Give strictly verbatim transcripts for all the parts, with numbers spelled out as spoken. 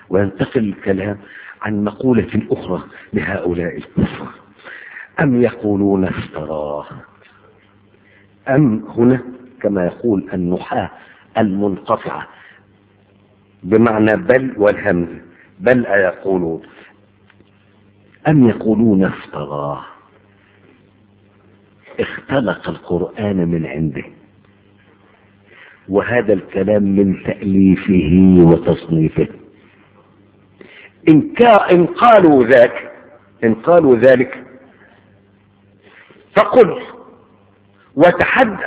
وينتقل الكلام عن مقولة أخرى لهؤلاء الكفر. أم يقولون افتراه. أم هنا كما يقول النحاة المنقطعة بمعنى بل والهمز، بل أيقولون، أم يقولون افتراه، اختلق القرآن من عنده، وهذا الكلام من تأليفه وتصنيفه. إن, إن قالوا ذاك إن قالوا ذلك فقل وتحدى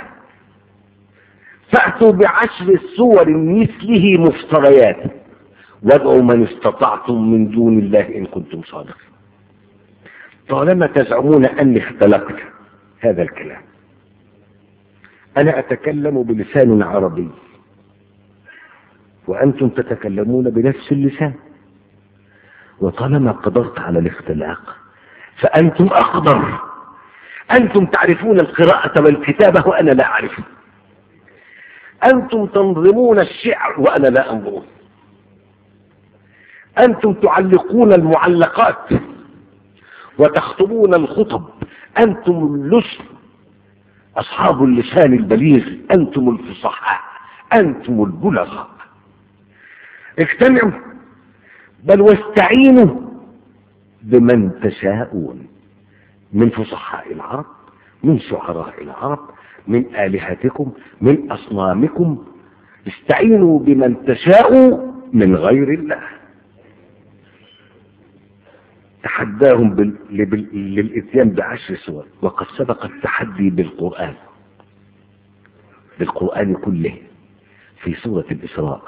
فأتوا بعشر سور مثله مفتريات وادعوا من استطعتم من دون الله إن كنتم صادقين. طالما تزعمون أني اختلقت هذا الكلام، أنا أتكلم بلسان عربي وأنتم تتكلمون بنفس اللسان، وطالما قدرت على الاختلاق فأنتم أقدر. أنتم تعرفون القراءة والكتابة وأنا لا أعرف، أنتم تنظمون الشعر وأنا لا أنظره، أنتم تعلقون المعلقات وتخطبون الخطب، أنتم اللسن أصحاب اللسان البليغ، أنتم الفصحاء، أنتم البلغاء. اجتمعوا بل واستعينوا بمن تشاءون من فصحاء العرب، من شعراء العرب، من آلهتكم، من أصنامكم. استعينوا بمن تشاءوا من غير الله. تحداهم بال... بال... للإتيان بعشر سور، وقد سبق التحدي بالقرآن بالقرآن كله في سورة الإسراء.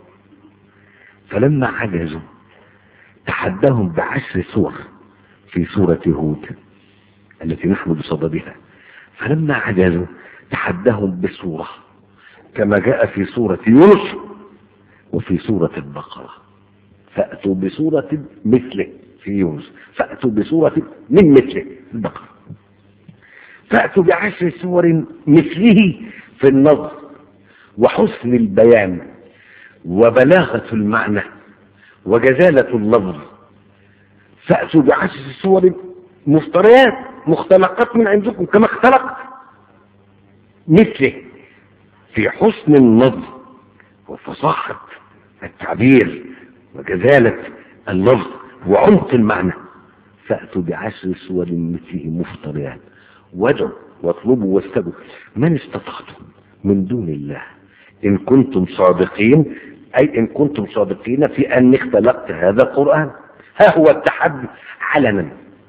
فلما عجزوا تحداهم بعشر سور في سورة هود التي نحن بصددها. فلما عجزوا تحداهم بسورة كما جاء في سورة يونس وفي سورة البقرة. فأتوا بسورة مثله في يونس، فأتوا بسورة من مثله في البقرة، فأتوا بعشر سور مثله في النظر وحسن البيان وبلاغة المعنى وجزالة اللفظ. فأتوا بعشر سور مفتريات مختلقات من عندكم كما اختلقت مثله في حسن النظر وفصاحة التعبير وجزالة اللفظ وعمق المعنى. فأتوا بعشر سور مثله مفتريات وادعوا واطلبوا واستجبوا من استطعتم من دون الله إن كنتم صادقين، أي إن كنتم صادقين في أن اختلقت هذا القرآن. ها هو التحدي علنا.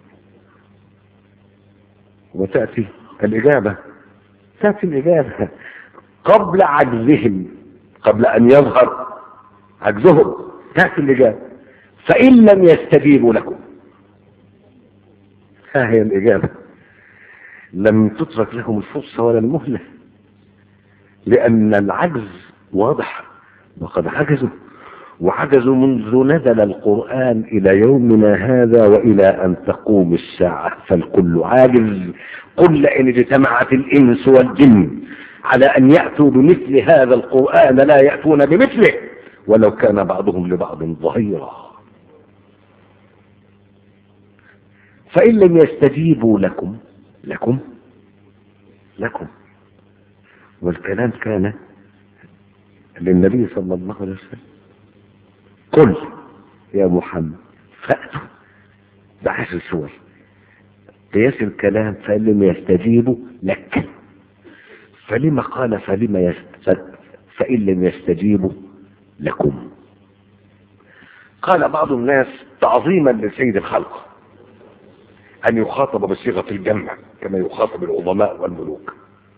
وتأتي الإجابة تأتي الإجابة قبل عجزهم، قبل أن يظهر عجزهم تأتي الإجابة. فإن لم يستجيبوا لكم، ها هي الإجابة. لم تترك لهم الفرصة ولا المهلة، لأن العجز واضح وقد عجزوا، وعجزوا منذ نزل القرآن إلى يومنا هذا وإلى أن تقوم الساعة، فالكل عاجز. قل لئن اجتمعت الإنس والجن على أن يأتوا بمثل هذا القرآن لا يأتون بمثله ولو كان بعضهم لبعض ظهيرا. فإن لم يستجيبوا لكم لكم لكم والكلام كان للنبي صلى الله عليه وسلم. قل يا محمد فأتوا بعشر سور. قياس الكلام فإن لم يستجيبوا لك، فلما قال فلما يست... فإن لم يستجيبوا لكم. قال بعض الناس تعظيما لسيد الخلق أن يخاطب بصيغة الجمع كما يخاطب العظماء والملوك.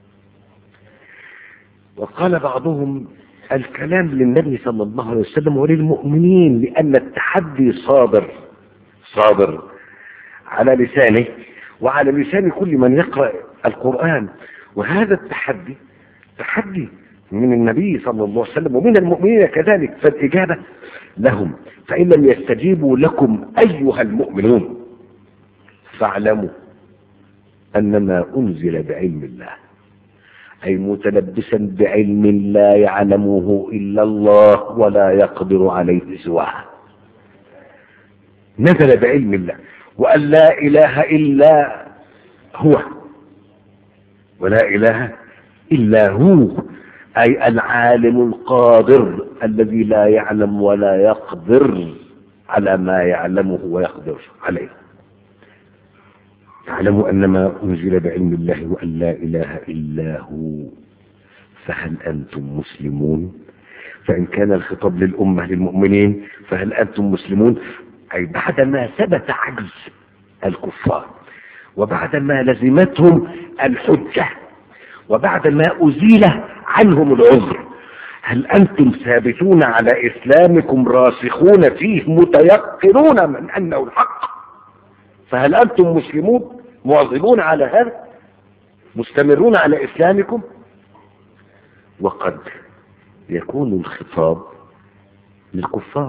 وقال بعضهم الكلام للنبي صلى الله عليه وسلم وللمؤمنين، لأن التحدي صادر صادر على لسانه وعلى لسان كل من يقرأ القرآن. وهذا التحدي تحدي من النبي صلى الله عليه وسلم ومن المؤمنين كذلك، فالإجابة لهم. فإن لم يستجيبوا لكم أيها المؤمنون فاعلموا أنما أنزل بعلم الله، أي متلبسا بعلم لا يعلمه إلا الله ولا يقدر عليه سواه. نزل بعلم الله، وأن لا إله إلا هو، ولا إله إلا هو، أي العالم القادر الذي لا يعلم ولا يقدر على ما يعلمه ويقدر عليه. اعلموا أنما أنزل بعلم الله وأن لا إله إلا هو، فهل أنتم مسلمون؟ فإن كان الخطاب للأمة للمؤمنين فهل أنتم مسلمون؟ أي بعدما ثبت عجز الكفار، وبعدما لزمتهم الحجة، وبعدما أزيل عنهم العذر، هل أنتم ثابتون على إسلامكم راسخون فيه متيقنون من أنه الحق؟ فهل أنتم مسلمون مواظبون على هذا مستمرون على إسلامكم؟ وقد يكون الخطاب للكفار،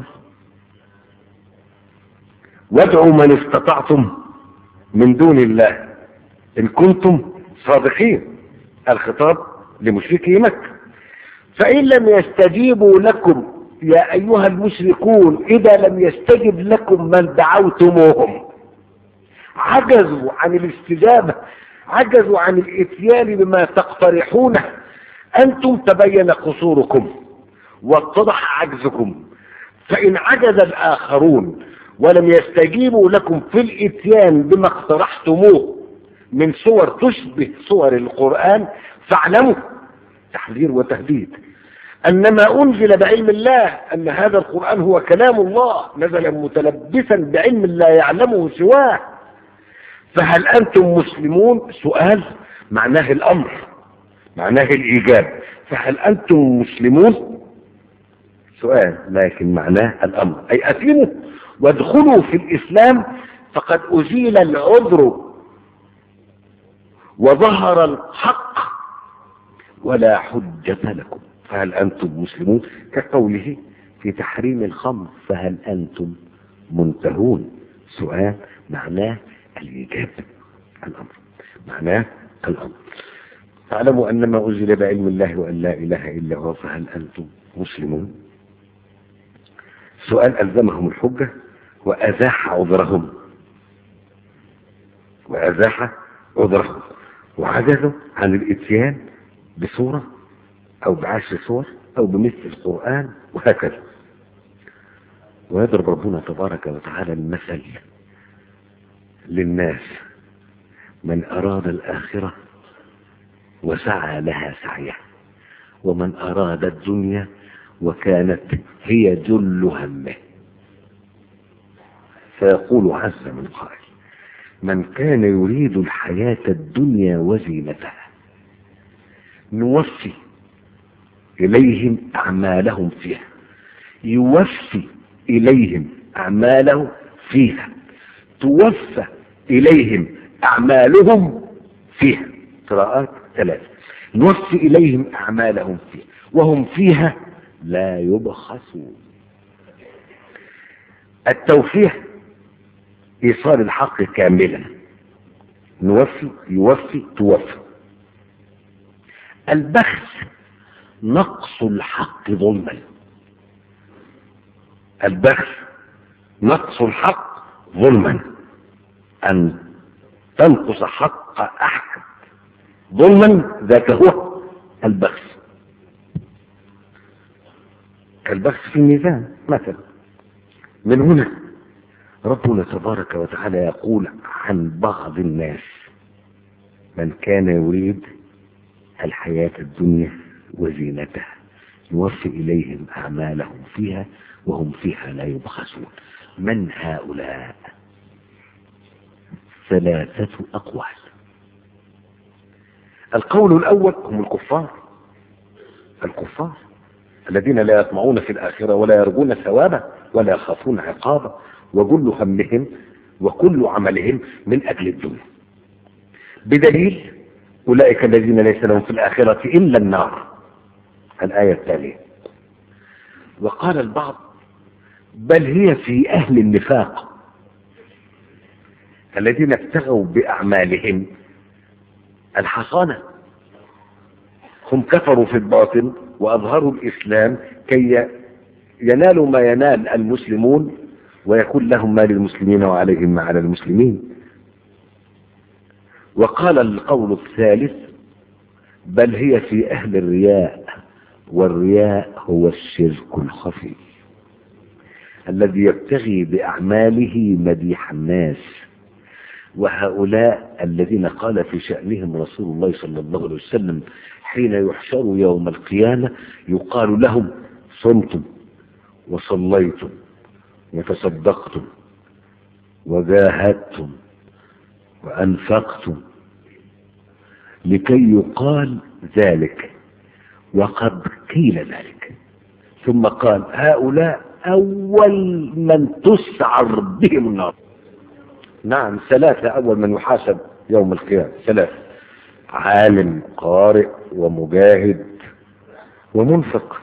وادعوا من استطعتم من دون الله إن كنتم صادقين. الخطاب لمشركي مكة. فإن لم يستجيبوا لكم يا أيها المشركون، إذا لم يستجب لكم من دعوتموهم، عجزوا عن الاستجابة، عجزوا عن الاتيان بما تقترحونه، أنتم تبين قصوركم واتضح عجزكم. فإن عجز الآخرون ولم يستجيبوا لكم في الاتيان بما اقترحتموه من صور تشبه صور القرآن، فاعلموا، تحذير وتهديد، أنما أنزل بعلم الله، أن هذا القرآن هو كلام الله نزل متلبسا بعلم لا يعلمه سواه. فهل أنتم مسلمون؟ سؤال معناه الأمر، معناه الإيجاب. فهل أنتم مسلمون؟ سؤال لكن معناه الأمر، أي أسلموا وادخلوا في الإسلام، فقد أزيل العذر وظهر الحق ولا حجة لكم. فهل أنتم مسلمون؟ كقوله في تحريم الخمر، فهل أنتم منتهون؟ سؤال معناه الإيجاب، الأمر معناه الأمر. فاعلموا أنما أنزل بعلم الله وأن لا إله إلا هو، فهل أنتم مسلمون؟ سؤال ألزمهم الحجة وأزاح عذرهم، وأزاح عذرهم وعجزوا عن الاتيان بصورة أو بعشر صور أو بمثل القرآن وهكذا. ويضرب ربنا تبارك وتعالى المثل للناس: من أراد الآخرة وسعى لها سعيه، ومن أراد الدنيا وكانت هي جل همه. فيقول عز من قائل: من كان يريد الحياة الدنيا وزينتها نوفي إليهم أعمالهم فيها، يوفي إليهم أعمالهم فيها، توفى إليهم أعمالهم فيها. قراءات ثلاثة: نوفي إليهم أعمالهم فيها وهم فيها لا يبخسون. التوفيح إيصال الحق كاملا، نوفي يوفي توفي. البخس نقص الحق ظلما، البخس نقص الحق ظلما، أن تنقص حق أحد ظلما ذاك هو البخس. البخس في الميزان مثلا. من هنا ربنا تبارك وتعالى يقول عن بعض الناس: من كان يريد الحياة الدنيا وزينتها نوفي إليهم أعمالهم فيها وهم فيها لا يبخسون. من هؤلاء؟ ثلاثة أقوال. القول الأول هم الكفار، الكفار الذين لا يطمعون في الآخرة ولا يرجون ثوابا ولا يخافون عقابا، وكل همهم وكل عملهم من أجل الدنيا، بدليل أولئك الذين ليس لهم في الآخرة إلا النار، الآية التالية. وقال البعض: بل هي في أهل النفاق الذين ابتغوا بأعمالهم الحصانة، هم كفروا في الباطن وأظهروا الإسلام كي ينالوا ما ينال المسلمون ويكون لهم ما للمسلمين وعليهم ما على المسلمين. وقال القول الثالث: بل هي في أهل الرياء، والرياء هو الشرك الخفي الذي يبتغي بأعماله مديح الناس. وهؤلاء الذين قال في شأنهم رسول الله صلى الله عليه وسلم حين يحشروا يوم القيامة يقال لهم: صمتم وصليتم وتصدقتم وجاهدتم وأنفقتم، لكي يقال ذلك وقد قيل ذلك. ثم قال: هؤلاء أول من تسعر بهم النار. نعم، ثلاثة أول من يحاسب يوم القيامة، ثلاثة: عالم قارئ ومجاهد ومنفق.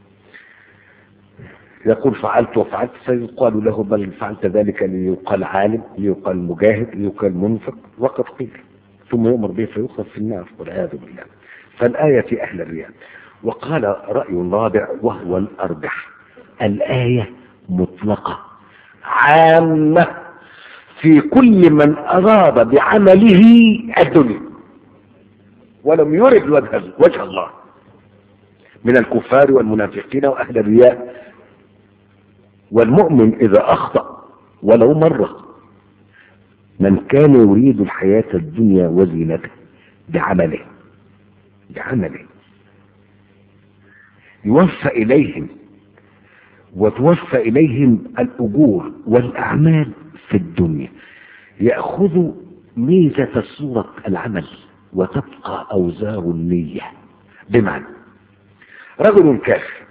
يقول: فعلت وفعلت، فيقال له: بل فعلت ذلك ليقال عالم، ليقال مجاهد، ليقال منفق، وقد قيل. ثم يؤمر به فيخلص في النار والعياذ بالله. فالآية في أهل الرياء. وقال رأي رابع وهو الأرجح: الآية مطلقة عامة في كل من أراد بعمله الدنيا ولم يرد وجه, وجه الله من الكفار والمنافقين وأهل الرياء. والمؤمن إذا أخطأ ولو مرة، من كان يريد الحياة الدنيا وزينتها بعمله بعمله يوفى إليهم وتوفى إليهم الأجور والأعمال في الدنيا، يأخذ ميزة صورة العمل وتبقى أوزار النية. بمعنى: رجل كافر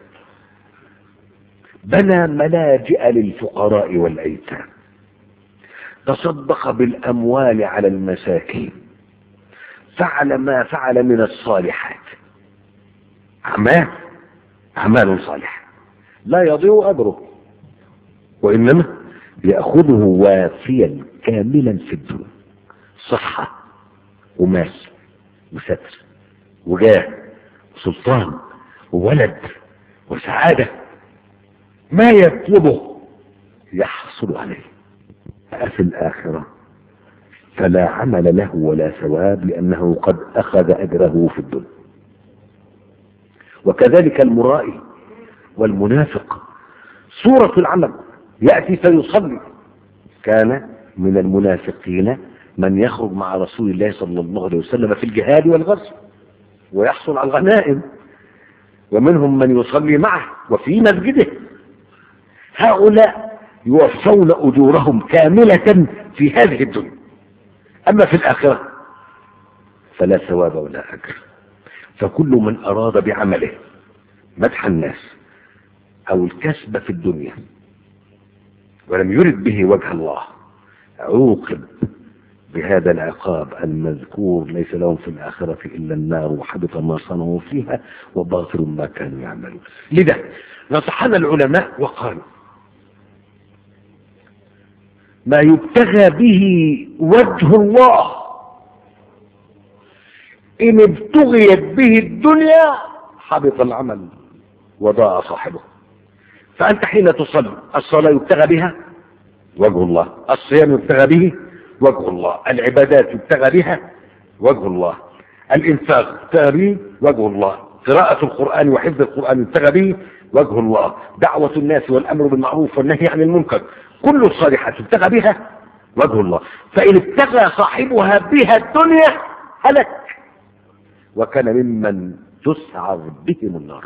بنى ملاجئ للفقراء والأيتام، تصدق بالأموال على المساكين، فعل ما فعل من الصالحات، أعمال أعمال صالحة لا يضيع أجره، وإنما يأخذه وافيا كاملا في الدنيا: صحة ومال وستر وجاه وسلطان وولد وسعادة، ما يطلبه يحصل عليه. في الآخرة فلا عمل له ولا ثواب، لأنه قد أخذ أجره في الدنيا. وكذلك المرائي والمنافق صورة العمل، يأتي فيصلي. كان من المنافقين من يخرج مع رسول الله صلى الله عليه وسلم في الجهاد والغزو ويحصل على الغنائم، ومنهم من يصلي معه وفي مسجده. هؤلاء يوفون أجورهم كاملة في هذه الدنيا، أما في الآخرة فلا ثواب ولا أجر. فكل من أراد بعمله مدح الناس أو الكسب في الدنيا ولم يرد به وجه الله عوقب بهذا العقاب المذكور: ليس لهم في الآخرة إلا النار وحبط ما صنعوا فيها وباطل ما كانوا يعملون. لذا نصحنا العلماء وقالوا: ما يبتغى به وجه الله إن ابتغيت به الدنيا حبط العمل وضاع صاحبه. فأنت حين تصلي، الصلاة يبتغى بها وجه الله، الصيام يبتغى به وجه الله، العبادات يبتغى بها وجه الله، الإنفاق يبتغى به وجه الله، قراءة القرآن وحفظ القرآن يبتغى به وجه الله، دعوة الناس والأمر بالمعروف والنهي عن المنكر، كل الصالحات يبتغى بها وجه الله. فإن ابتغى صاحبها بها الدنيا هلك، وكان ممن تسعر بهم النار.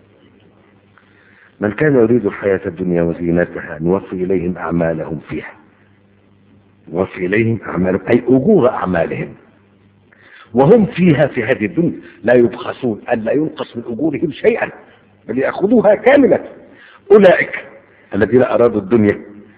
من كان يريد الحياة الدنيا وزينتها نوفي إليهم أعمالهم فيها، نوفي إليهم أعمالهم أي أجور أعمالهم، وهم فيها في هذه الدنيا لا يبخسون، أن لا ينقص من أجورهم شيئا بل يأخذوها كاملة. أولئك الذين أرادوا الدنيا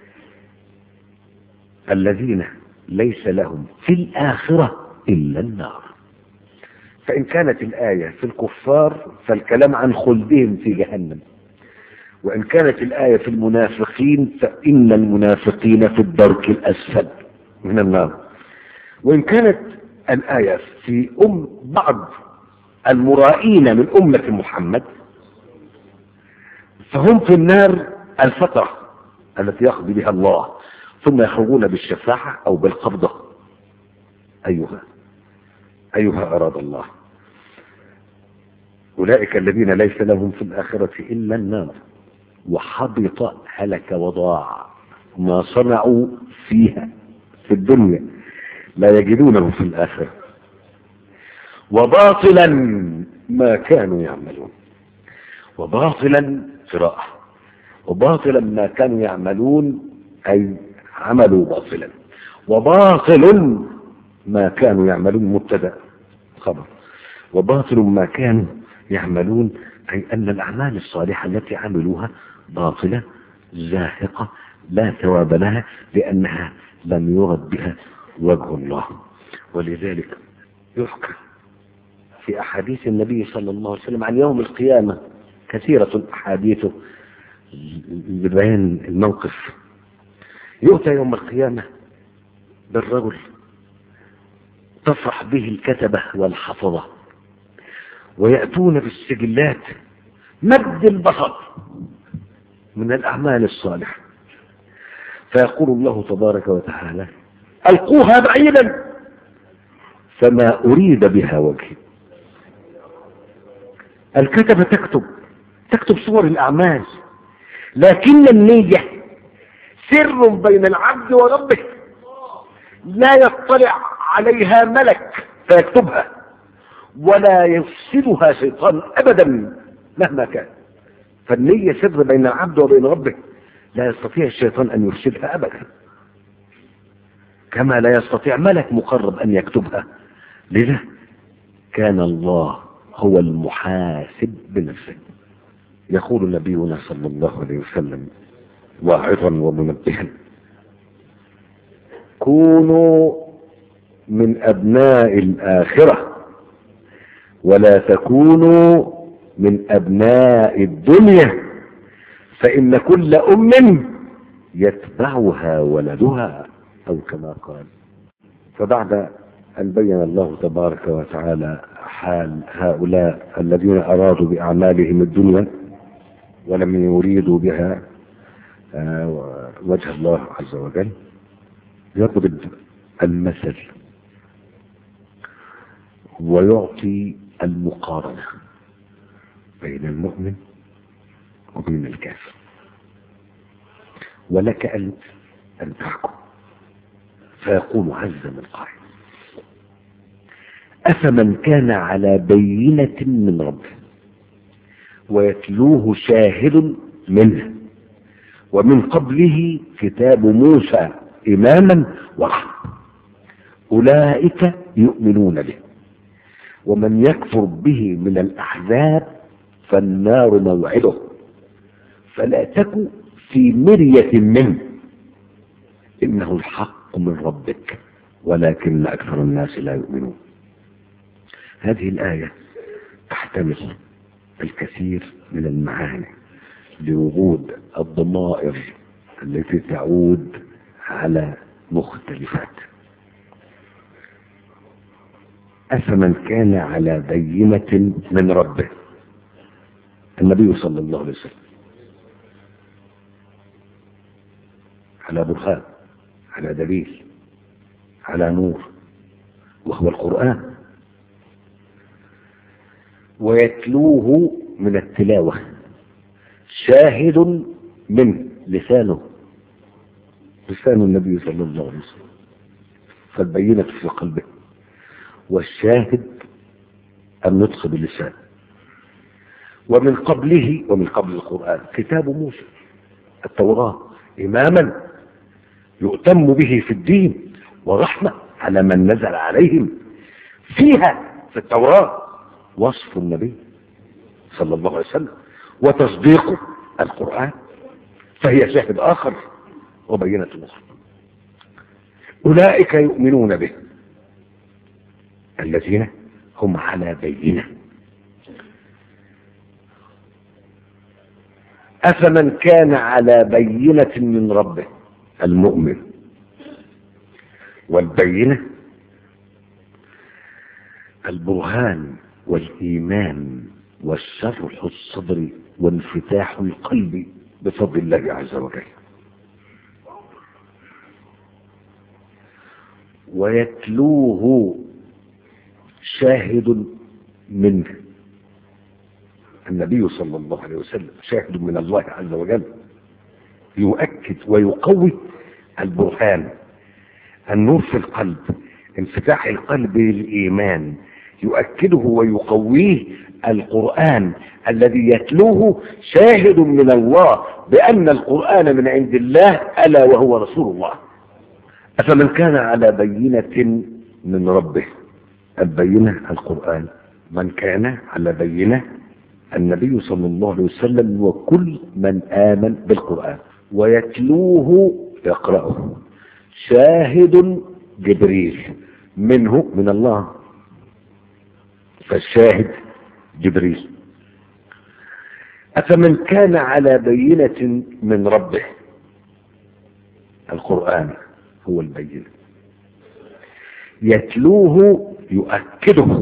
الذين ليس لهم في الآخرة إلا النار. فإن كانت الآية في الكفار فالكلام عن خلدهم في جهنم، وإن كانت الآية في المنافقين فإن المنافقين في الدرك الأسفل من النار، وإن كانت الآية في أم بعض المرائين من أمة محمد فهم في النار الفترة التي يقضي بها الله، ثم يخرجون بالشفاعة أو بالقبضة. أيها أيها أراد الله، أولئك الذين ليس لهم في الآخرة إلا النار، وحبط هلك وضاع ما صنعوا فيها في الدنيا، لا يجدونه في الآخرة، وباطلا ما كانوا يعملون. وباطلا قراءة، وباطلا ما كانوا يعملون أي عملوا باطلا، وباطل ما كانوا يعملون مبتدأ خبر، وباطل ما كانوا يعملون أي أن الأعمال الصالحة التي عملوها باطلة زاهقة لا ثواب لها، لأنها لم يرد بها وجه الله. ولذلك يحكى في أحاديث النبي صلى الله عليه وسلم عن يوم القيامة كثيرة أحاديثه ببيان الموقف. يؤتى يوم القيامة بالرجل تفرح به الكتبة والحفظة، ويأتون بالسجلات مد البصر من الأعمال الصالحة، فيقول الله تبارك وتعالى ألقوها بعيدا فما أريد بها وجهي. الكتبة تكتب تكتب صور الأعمال، لكن النية سر بين العبد وربه لا يطلع عليها ملك فيكتبها، ولا يفسدها شيطان أبدا مهما كان. فالنية سر بين العبد وبين ربه، لا يستطيع الشيطان أن يفسدها أبدا، كما لا يستطيع ملك مقرب أن يكتبها. لذا كان الله هو المحاسب بنفسه. يقول نبينا صلى الله عليه وسلم واعظا ومنبها: كونوا من أبناء الآخرة ولا تكونوا من أبناء الدنيا، فإن كل أم يتبعها ولدها، أو كما قال. فبعد أن بين الله تبارك وتعالى حال هؤلاء الذين أرادوا بأعمالهم الدنيا ولم يريدوا بها وجه الله عز وجل، يضرب المثل ويعطي المقارنة بين المؤمن وبين الكافر. ولك أنت أن تحكم. فيقول عز من قائل: أفمن كان على بينة من ربه ويتلوه شاهد منه ومن قبله كتاب موسى إماما ورحمة أولئك يؤمنون به، ومن يكفر به من الأحزاب فالنار موعده، فلا تكن في مرية منه إنه الحق من ربك ولكن أكثر الناس لا يؤمنون. هذه الآية تحتمل الكثير من المعاني لوجود الضمائر التي تعود على مختلفات. أفمن كان على بينة من ربه، النبي صلى الله عليه وسلم على برهان، على دليل، على نور، وهو القرآن، ويتلوه من التلاوة شاهد من لسانه، لسان النبي صلى الله عليه وسلم، فالبينة في قلبه، والشاهد النطق باللسان. ومن قبله، ومن قبل القرآن، كتاب موسى التوراة إماما يؤتم به في الدين ورحمة على من نزل عليهم. فيها في التوراة وصف النبي صلى الله عليه وسلم وتصديق القرآن، فهي شاهد آخر وبينة أخرى. أولئك يؤمنون به الذين هم على بينة. أفمن كان على بينة من ربه، المؤمن، والبينة البرهان والإيمان والشرح الصدر وانفتاح القلب بفضل الله عز وجل. ويتلوه شاهد منه. النبي صلى الله عليه وسلم شاهد من الله عز وجل، يؤكد ويقوي البرهان، النور في القلب، انفتاح القلب للإيمان، يؤكده ويقويه القرآن الذي يتلوه شاهد من الله بأن القرآن من عند الله ألا وهو رسول الله. أفمن كان على بينة من ربه، البينة القرآن، من كان على بينة النبي صلى الله عليه وسلم وكل من آمن بالقرآن، ويتلوه يقرأه شاهد جبريل منه من الله، فالشاهد جبريل. أفمن كان على بينة من ربه، القرآن هو البينة، يتلوه يؤكده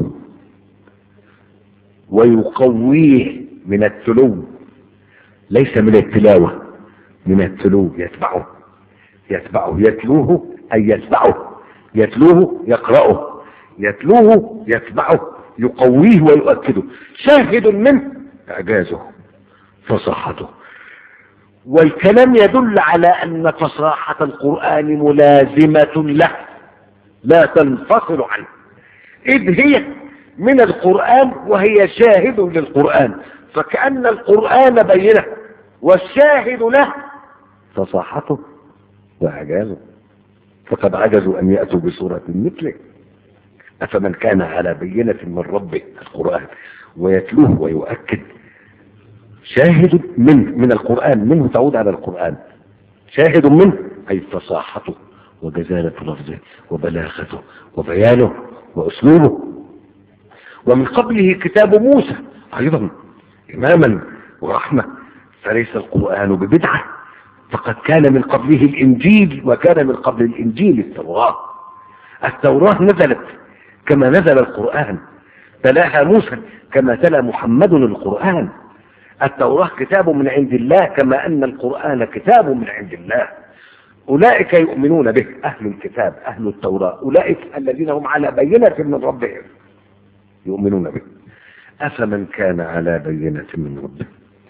ويقويه من التلو، ليس من التلاوة، من التلو، يتبعه يتبعه يتلوه أي يتبعه، يتلوه يقرأه، يتلوه يتبعه، يقويه ويؤكده، شاهد منه إعجازه فصاحته. والكلام يدل على أن فصاحة القرآن ملازمة له لا تنفصل عنه، إذ هي من القرآن وهي شاهد للقرآن، فكأن القرآن بينه والشاهد له فصاحته وإعجازه، فقد عجزوا أن يأتوا بصورة مثله. أفمن كان على بينة من ربه، القرآن، ويتلوه ويؤكد شاهد من من القرآن، منه تعود على القرآن، شاهد منه أي فصاحته وجزالة لفظه وبلاغته وبيانه وأسلوبه. ومن قبله كتاب موسى أيضا إماما ورحمة، فليس القرآن ببدعة، فقد كان من قبله الإنجيل، وكان من قبل الإنجيل التوراة. التوراة نزلت كما نزل القرآن، تلاها موسى كما تلا محمد القرآن. التوراة كتاب من عند الله كما أن القرآن كتاب من عند الله. أولئك يؤمنون به، أهل الكتاب أهل التوراة، أولئك الذين هم على بينة من ربهم يؤمنون به. أفمن كان على بينة من ربه،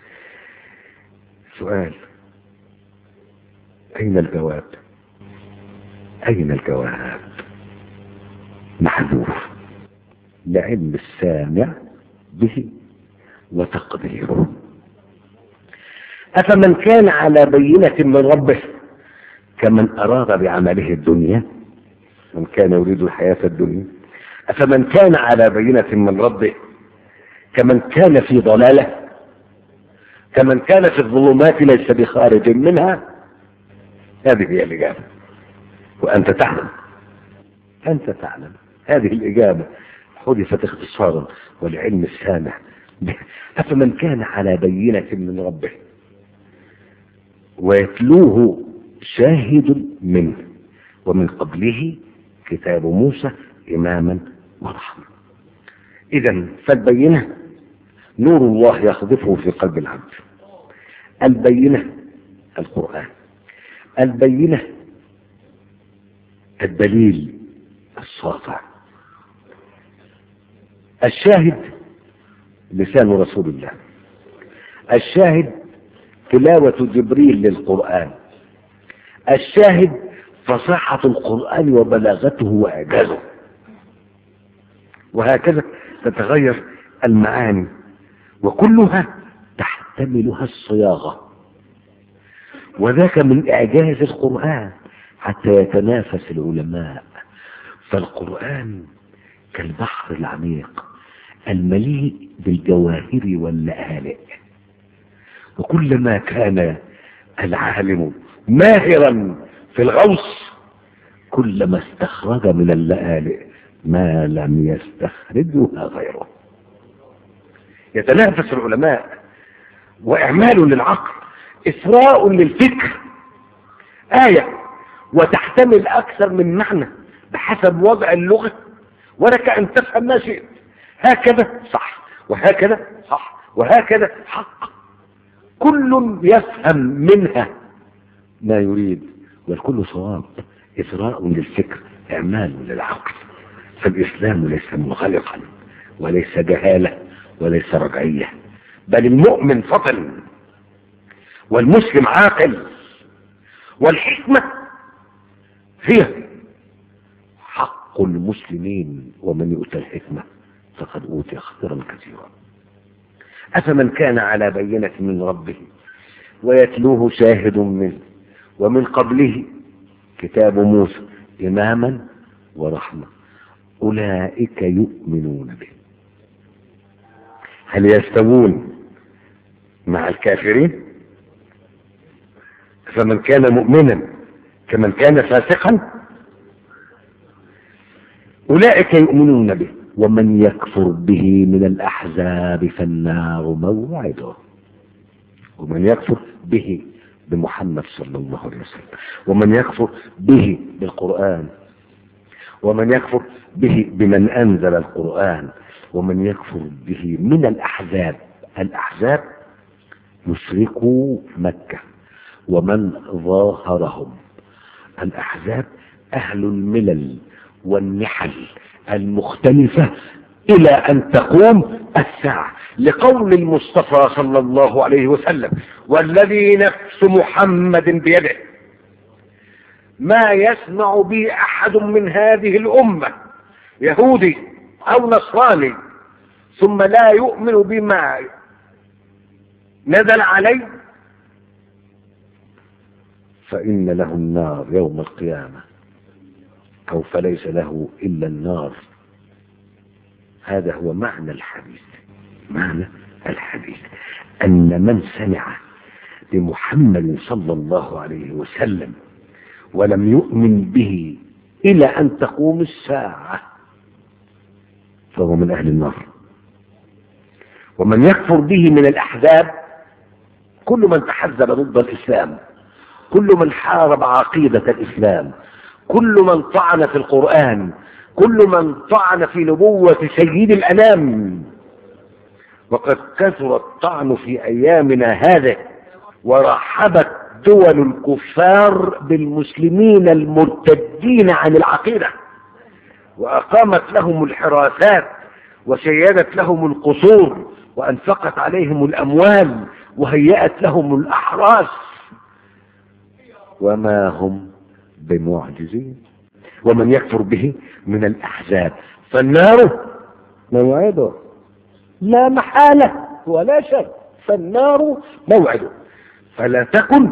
سؤال، أين الجواب؟ أين الجواب؟ محذوف لعلم السامع به وتقديره. أفمن كان على بينة من ربه كمن أراد بعمله الدنيا، من كان يريد الحياة الدنيا. أفمن كان على بينة من ربه كمن كان في ضلالة، كمن كان في الظلمات ليس بخارج منها. هذه هي الإجابة، وأنت تعلم، أنت تعلم هذه الإجابة حدثت اختصارا ولعلم السامع. أفمن كان على بينة من ربه ويتلوه شاهد منه ومن قبله كتاب موسى إماما ورحمة. إذن فالبينة نور الله يخذفه في قلب العبد، البينة القرآن، البينة الدليل الساطع، الشاهد لسان رسول الله، الشاهد تلاوة جبريل للقرآن، الشاهد فصاحة القرآن وبلاغته وإعجازه. وهكذا تتغير المعاني وكلها تحتملها الصياغة، وذاك من إعجاز القرآن حتى يتنافس العلماء. فالقرآن كالبحر العميق المليء بالجواهر واللآلئ، وكلما كان العالم ماهرا في الغوص كلما استخرج من اللآلئ ما لم يستخرجها غيره. يتنافس العلماء، وإعمال للعقل، إثراء للفكر. آية وتحتمل أكثر من معنى بحسب وضع اللغة، ولك أن تفهم ما شئت، هكذا صح وهكذا صح وهكذا حق، كل يفهم منها ما يريد والكل صواب. إثراء للفكر إعمال للعقل. فالإسلام ليس منغلقا وليس جهالة وليس رجعية، بل المؤمن فطن والمسلم عاقل. والحكمة هي حق المسلمين، ومن يؤتى الحكمة فقد أوتي خيرا كثيرا. أفمن كان على بينة من ربه ويتلوه شاهد منه ومن قبله كتاب موسى إماما ورحمة أولئك يؤمنون به. هل يستوون مع الكافرين؟ فمن كان مؤمنا كمن كان فاسقا أولئك يؤمنون به ومن يكفر به من الأحزاب فالنار موعده. ومن يكفر به بمحمد صلى الله عليه وسلم، ومن يكفر به بالقرآن، ومن يكفر به بمن أنزل القرآن، ومن يكفر به من الأحزاب. الأحزاب مشركو مكة ومن ظاهرهم. الأحزاب أهل الملل والنحل المختلفة إلى أن تقوم الساعة، لقول المصطفى صلى الله عليه وسلم: والذي نفس محمد بيده ما يسمع به أحد من هذه الأمة يهودي أو نصراني ثم لا يؤمن بما نزل عليه فإن له النار يوم القيامة، أو فليس له إلا النار. هذا هو معنى الحديث. معنى الحديث أن من سمع بمحمد صلى الله عليه وسلم ولم يؤمن به إلى أن تقوم الساعة فهو من أهل النار. ومن يكفر به من الأحزاب كل من تحزب ضد الإسلام، كل من حارب عقيدة الإسلام، كل من طعن في القرآن، كل من طعن في نبوة سيد الأنام. وقد كثر الطعن في أيامنا هذه، ورحبت دول الكفار بالمسلمين المرتدين عن العقيدة، وأقامت لهم الحراسات وشيدت لهم القصور وأنفقت عليهم الأموال وهيأت لهم الأحراس، وما هم بمعجزين. ومن يكفر به من الأحزاب فالنار موعده لا محالة ولا شك، فالنار موعده. فلا تكن،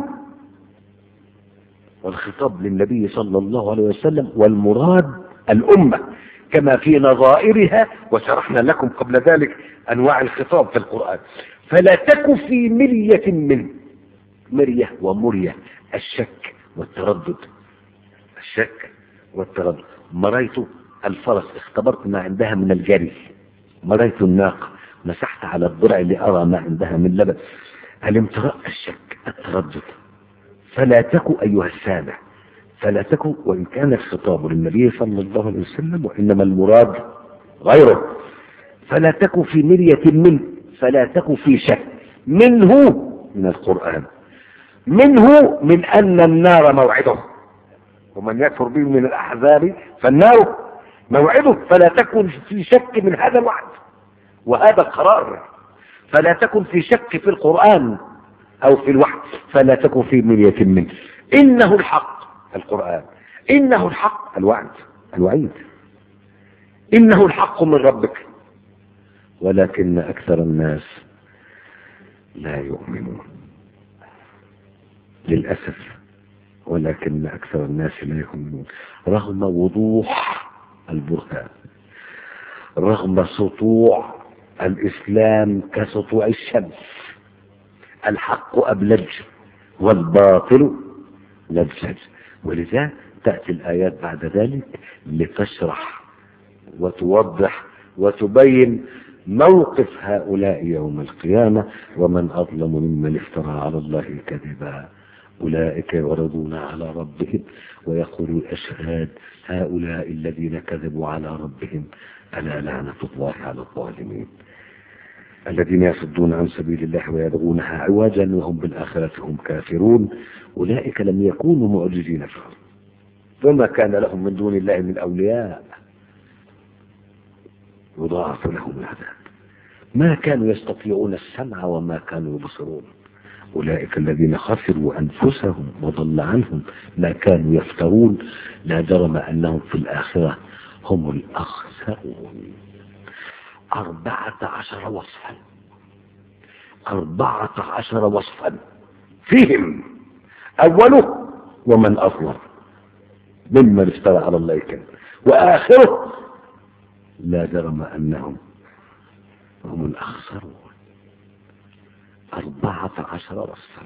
والخطاب للنبي صلى الله عليه وسلم، والمراد الأمة كما في نظائرها، وشرحنا لكم قبل ذلك أنواع الخطاب في القرآن. فلا تكن في مرية منه. مرية ومرية الشك والتردد. الشك والتردد. مريت الفرس اختبرت ما عندها من الجري، مريت الناقة مسحت على الضرع لأرى ما عندها من لبن. الامتراء الشك التردد. فلا تكن أيها السامع، فلا تكن، وإن كان الخطاب للنبي صلى الله عليه وسلم وإنما المراد غيره. فلا تكن في مرية منه، فلا تكن في شك منه، من القرآن، منه من أن النار موعده. ومن يكفر به من الأحزاب فالنار موعده. فلا تكن في شك من هذا الوعد وهذا القرار. فلا تكن في شك في القرآن أو في الوحي. فلا تكن في مرية منه. إنه الحق القرآن، إنه الحق الوعد الوعيد، إنه الحق من ربك ولكن أكثر الناس لا يؤمنون. للأسف ولكن أكثر الناس لا يؤمنون، رغم وضوح البرهان، رغم سطوع الإسلام كسطوع الشمس. الحق أبلج والباطل لبسج. ولذا تأتي الآيات بعد ذلك لتشرح وتوضح وتبين موقف هؤلاء يوم القيامة. ومن أظلم ممن افترى على الله كذبا أولئك يعرضون على ربهم ويقول الأشهاد هؤلاء الذين كذبوا على ربهم ألا لعنة الله على الظالمين الذين يصدون عن سبيل الله ويبغونها عوجا وهم بالآخرة هم كافرون. أولئك لم يكونوا معجزين في الأرض وما كان لهم من دون الله من أولياء يضاعف لهم العذاب ما كانوا يستطيعون السمع وما كانوا يبصرون أولئك الذين خسروا أنفسهم وضل عنهم ما كانوا يفترون لا جرم أنهم في الآخرة هم الأخسرون. أربعة عشر وصفا أربعة عشر وصفا فيهم أوله ومن أظلم ممن افترى على الله كذبا وآخره لا جرم أنهم هم الأخسرون. أربعة عشر وصفا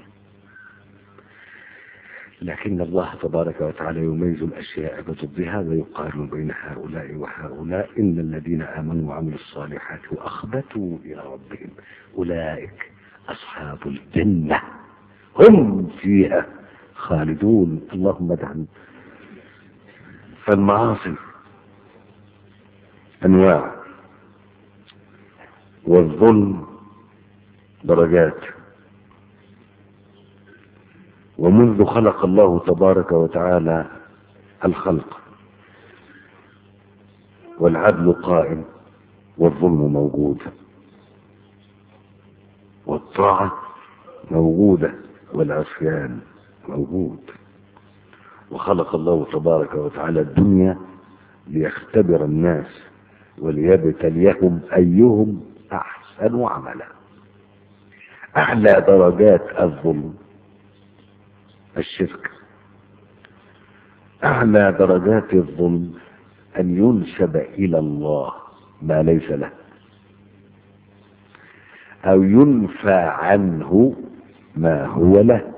لكن الله تبارك وتعالى يميز الأشياء بضدها ويقارن بين هؤلاء وهؤلاء إن الذين آمنوا وعملوا الصالحات وأخبتوا إلى ربهم أولئك أصحاب الجنة هم فيها خالدون. اللهم ادعنا. فالمعاصي أنواع والظلم درجات ومنذ خلق الله تبارك وتعالى الخلق والعدل قائم والظلم موجود والطاعة موجودة والعصيان موجود. وخلق الله تبارك وتعالى الدنيا ليختبر الناس وليبتليهم أيهم أحسن عملا. أعلى درجات الظلم الشرك. أعلى درجات الظلم أن ينسب إلى الله ما ليس له أو ينفى عنه ما هو له.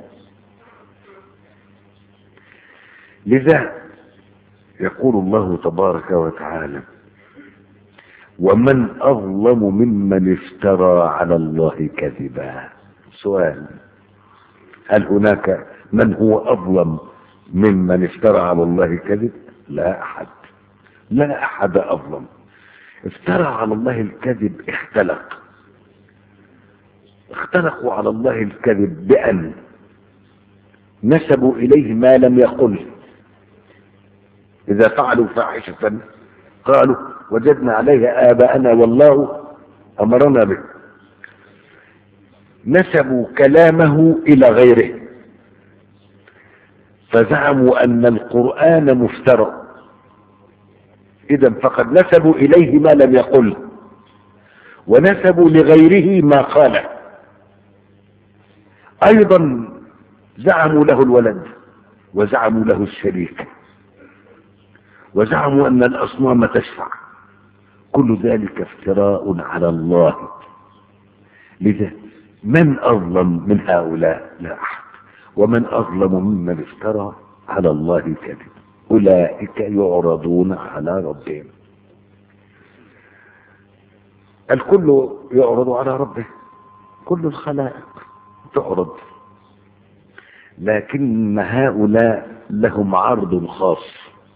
لذا يقول الله تبارك وتعالى ومن أظلم ممن افترى على الله كذبا. سؤال: هل هناك من هو أظلم ممن افترى على الله كذب؟ لا أحد، لا أحد أظلم. افترى على الله الكذب اختلق اختلقوا على الله الكذب بأن نسبوا إليه ما لم يقل. إذا فعلوا فاحشة قالوا وجدنا عليها آباءنا والله أمرنا به. نسبوا كلامه إلى غيره فزعموا أن القرآن مفترى، إذا فقد نسبوا إليه ما لم يقل ونسبوا لغيره ما قال. أيضا زعموا له الولد وزعموا له الشريك وزعموا أن الأصنام تشفع. كل ذلك افتراء على الله. لذا من أظلم من هؤلاء؟ لا أحد. ومن أظلم ممن افترى على الله كذب أولئك يعرضون على ربهم. الكل يعرض على ربه، كل الخلائق تعرض، لكن هؤلاء لهم عرض خاص،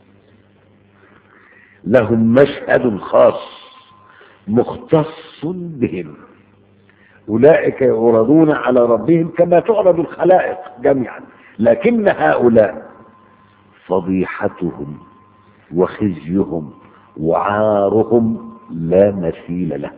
لهم مشهد خاص مختص بهم. أولئك يعرضون على ربهم كما تعرض الخلائق جميعا، لكن هؤلاء فضيحتهم وخزيهم وعارهم لا مثيل له.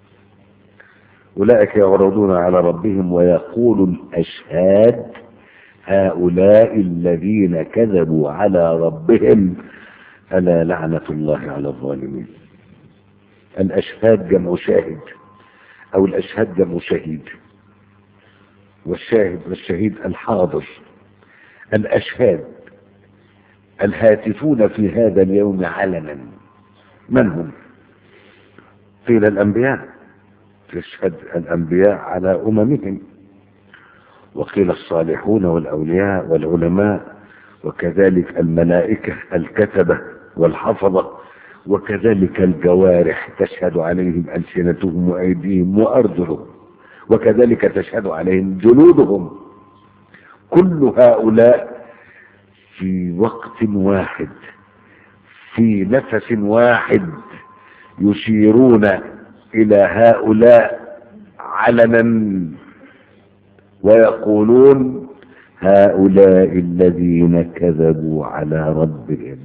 أولئك يعرضون على ربهم ويقول الأشهاد هؤلاء الذين كذبوا على ربهم ألا لعنة الله على الظالمين. الأشهاد جمع شاهد أو الأشهاد جمع شهيد، والشاهد والشهيد الحاضر. الأشهاد الهاتفون في هذا اليوم علنا من هم؟ قيل الأنبياء، تشهد الأنبياء على أممهم، وقيل الصالحون والأولياء والعلماء، وكذلك الملائكة الكتبة والحفظة، وكذلك الجوارح تشهد عليهم ألسنتهم وأيديهم وأرجلهم، وكذلك تشهد عليهم جلودهم. كل هؤلاء في وقت واحد في نفس واحد يشيرون إلى هؤلاء علنا ويقولون هؤلاء الذين كذبوا على ربهم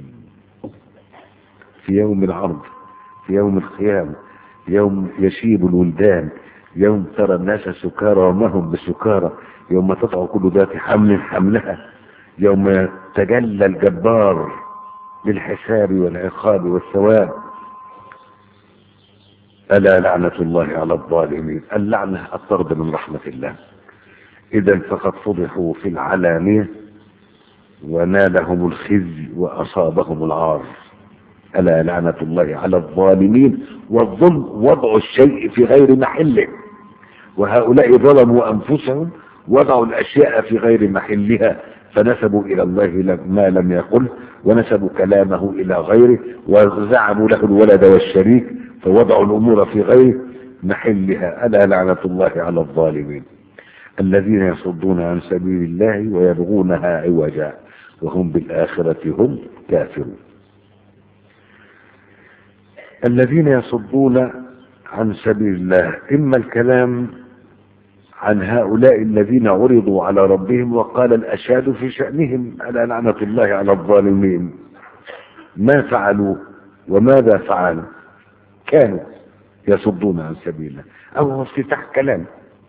في يوم العرض، في يوم القيامة، يوم يشيب الولدان، يوم ترى الناس سكارى وما هم بسكارى، يوم تضع كل ذات حمل حملها، يوم يتجلى الجبار للحساب والعقاب والثواب. ألا لعنة الله على الظالمين. اللعنة الطرد من رحمة الله. إذا فقد فضحوا في العلانية ونالهم الخزي وأصابهم العار. ألا لعنة الله على الظالمين. والظلم وضع الشيء في غير محله، وهؤلاء ظلموا أنفسهم، وضعوا الأشياء في غير محلها، فنسبوا إلى الله ما لم يقل، ونسبوا كلامه إلى غيره، وزعموا له الولد والشريك، فوضعوا الأمور في غير محلها. ألا لعنة الله على الظالمين. الذين يصدون عن سبيل الله ويبغونها عوجا وهم بالآخرة هم كافرون. الذين يصدون عن سبيل الله، إما الكلام عن هؤلاء الذين عرضوا على ربهم وقال الأشهاد في شأنهم ألا لعنة الله على الظالمين. ما فعلوا وماذا فعلوا؟ كانوا يصدون عن سبيل الله. أو هو افتتاح كلام.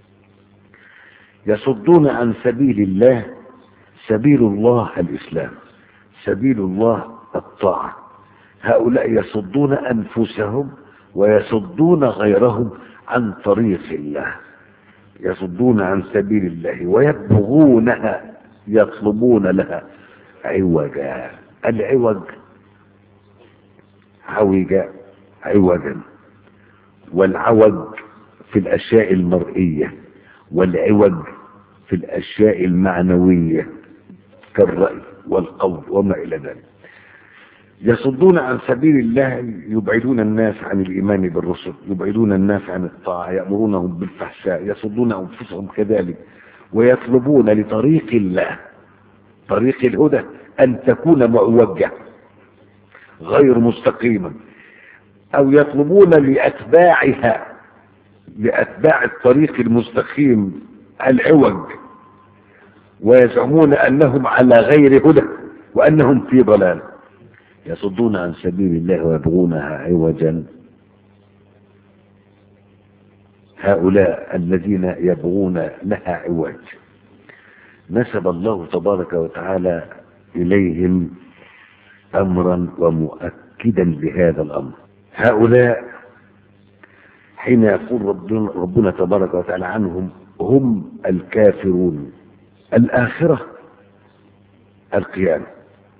يصدون عن سبيل الله. سبيل الله الإسلام، سبيل الله الطاعة. هؤلاء يصدون أنفسهم ويصدون غيرهم عن طريق الله، يصدون عن سبيل الله ويبغونها، يطلبون لها عوجا. العوج عوج عوجا، والعوج في الأشياء المرئية، والعوج في الأشياء المعنوية كالرأي والقول وما إلى ذلك. يصدون عن سبيل الله، يبعدون الناس عن الإيمان بالرسل، يبعدون الناس عن الطاعة، يأمرونهم بالفحشاء، يصدون أنفسهم كذلك، ويطلبون لطريق الله، طريق الهدى، أن تكون معوجة غير مستقيمة، أو يطلبون لأتباعها، لأتباع الطريق المستقيم العوج، ويزعمون أنهم على غير هدى وأنهم في ضلال. يصدون عن سبيل الله ويبغونها عوجا. هؤلاء الذين يبغون لها عوج نسب الله تبارك وتعالى إليهم أمرا ومؤكدا بهذا الأمر. هؤلاء حين يقول ربنا, ربنا تبارك وتعالى عنهم هم الكافرون، الآخرة القيامة.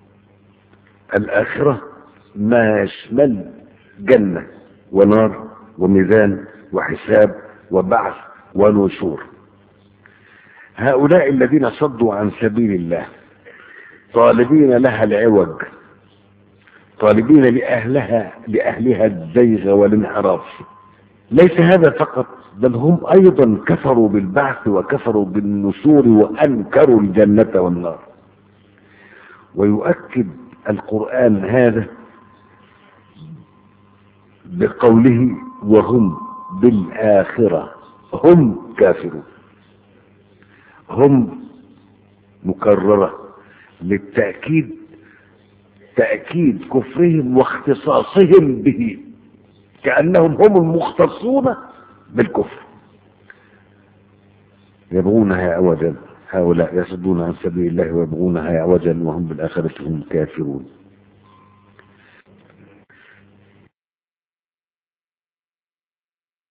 الآخرة ما يشمل جنة ونار وميزان وحساب وبعث ونشور. هؤلاء الذين صدوا عن سبيل الله طالبين لها العوج، طالبين لأهلها لأهلها الزيغ والانحراف. ليس هذا فقط، بل هم أيضا كفروا بالبعث وكفروا بالنشور وأنكروا الجنة والنار. ويؤكد القرآن هذا بقوله وهم بالآخرة هم كافرون. هم مكررة للتأكيد، تأكيد كفرهم واختصاصهم به، كأنهم هم المختصون بالكفر. يبغونها عوجا، هؤلاء يصدون عن سبيل الله ويبغونها عوجا وهم بالآخرة هم كافرون.